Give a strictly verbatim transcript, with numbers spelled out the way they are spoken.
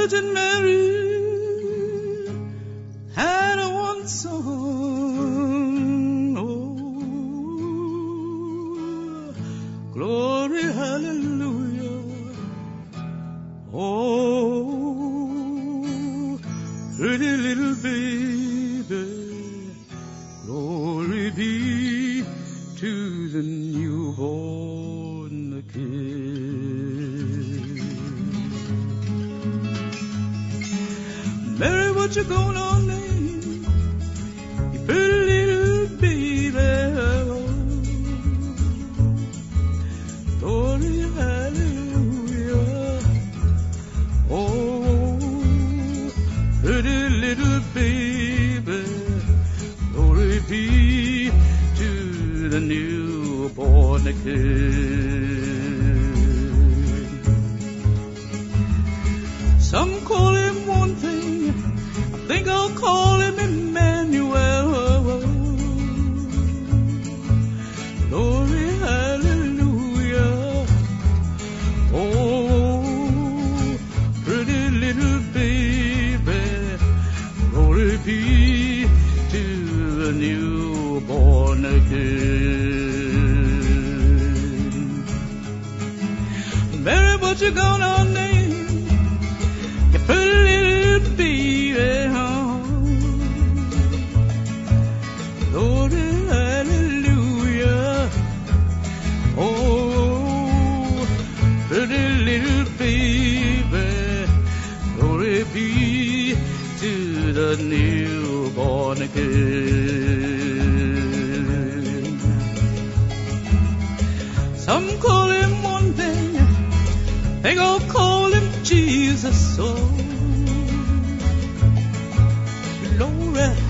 Virgin Mary had a one son. Oh, glory, hallelujah. Oh, pretty little baby, glory be to the newborn King. Mary, what you gonna name your pretty little baby? Glory, hallelujah. Oh, pretty little baby, glory be to the newborn King. Some call him one thing, I think I'll call him Emmanuel. Glory, hallelujah. Oh, pretty little baby, glory be to the newborn King. Mary, what you gonna name your pretty little baby? Glory, hallelujah. Oh, pretty little baby, glory be to the newborn King. Some call him one thing, they gon' call him Jesus. Oh, glory.